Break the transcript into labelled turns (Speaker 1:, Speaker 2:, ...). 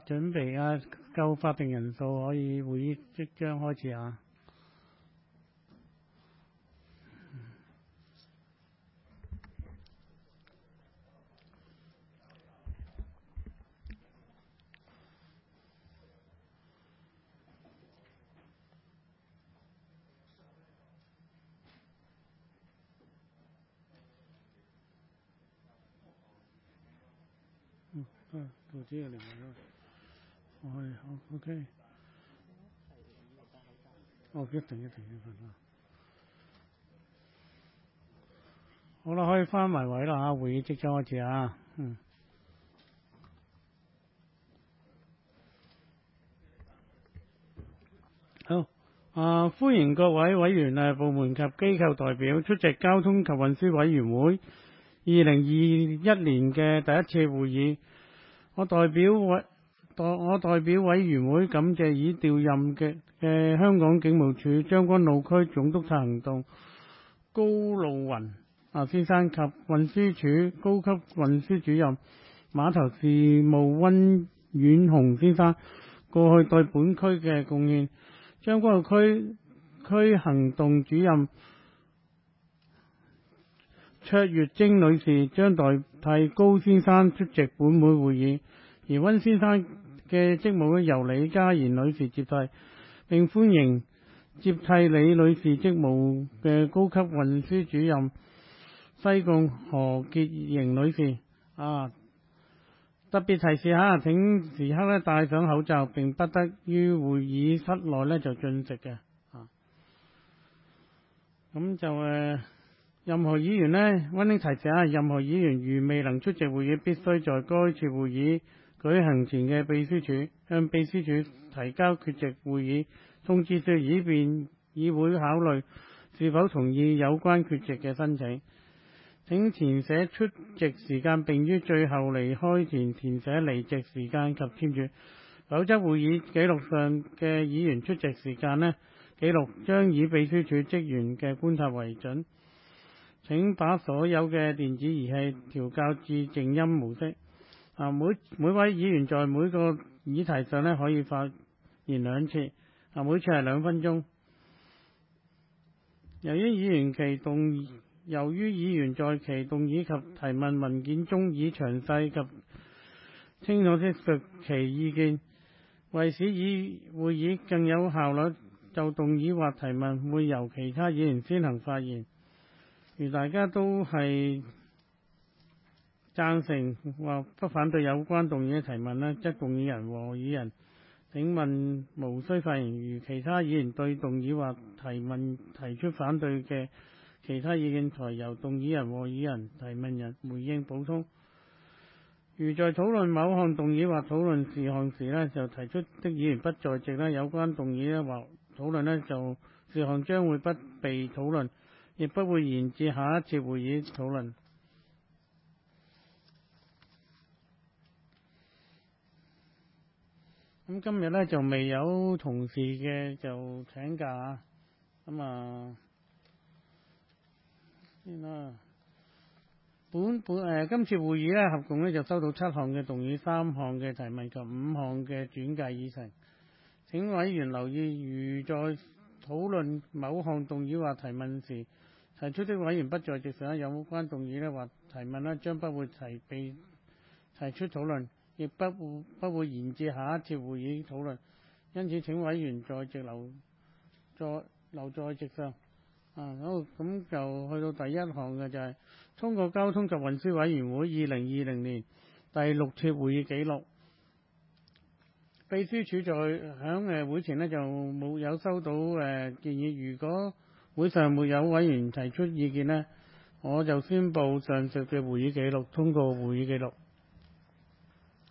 Speaker 1: 準備啊，夠法定人數可以會議即將開始啊。杜子嘅聯繫咯，好 OK。一定好啦，可以翻埋位啦嚇，會議即將開始啊。好。歡迎各位委員、部門及機構代表出席交通及運輸委員會2021年嘅第一次會議。我代表委員會感謝已調任嘅香港警務處將軍澳區總督察行動高路雲先生及運輸署高級運輸主任碼頭事務溫遠雄先生過去對本區嘅貢獻。將軍澳區行動主任卓月晶女士將代替高先生出席本會會議，而溫先生嘅職務由李嘉賢女士接替，並歡迎接替李女士職務嘅高級運輸主任西貢何潔瑩女士。特別提示下，請時刻戴上口罩，並不得於會議室內就進食嘅。咁就任何議員溫馨提示下，任何議員如未能出席會議，必須在該次會議舉行前嘅秘書處向秘書處提交缺席會議通知書，以便議會考慮是否同意有關缺席嘅申請。請填寫出席時間，並於最後離開前填寫離席時間及簽署，否則會議記錄上嘅議員出席時間記錄將以秘書處職員嘅觀察為準。請把所有嘅電子儀器調校至靜音模式。每位議員在每個議題上可以發言2次，每次係2分鐘。由於議員在其動議及提問文件中已詳細及清楚釋述其意見，為使會議更有效率，就動議或提問會由其他議員先行發言。如大家都係贊成或不反對有關動議嘅提問則動議人和議員請問無需發言。如其他議員對動議或提問提出反對嘅其他意見，才由動議人和議員提問人回應補充。如在討論某項動議或討論事項時就提出的議員不在席有關動議或討論就事項將會不被討論，亦不會延至下一次會議討論。咁今日就未有同事嘅就請假先啦。今次會議合共就收到7項嘅動議、3項嘅提問及5項嘅轉介議程。請委員留意，如在討論某項動議或提問時，提出的委員不在席時，有關動議或提問將不會被提出討論，亦不會延至下一次會議討論。因此請委員在席留在席上。好，咁就去到第一項嘅就係通過交通及運輸委員會2020年第6次會議記錄。秘書處響會前就冇有收到建議。如果會上沒有委員提出意見我就宣布上述嘅會議記錄通過會議記錄。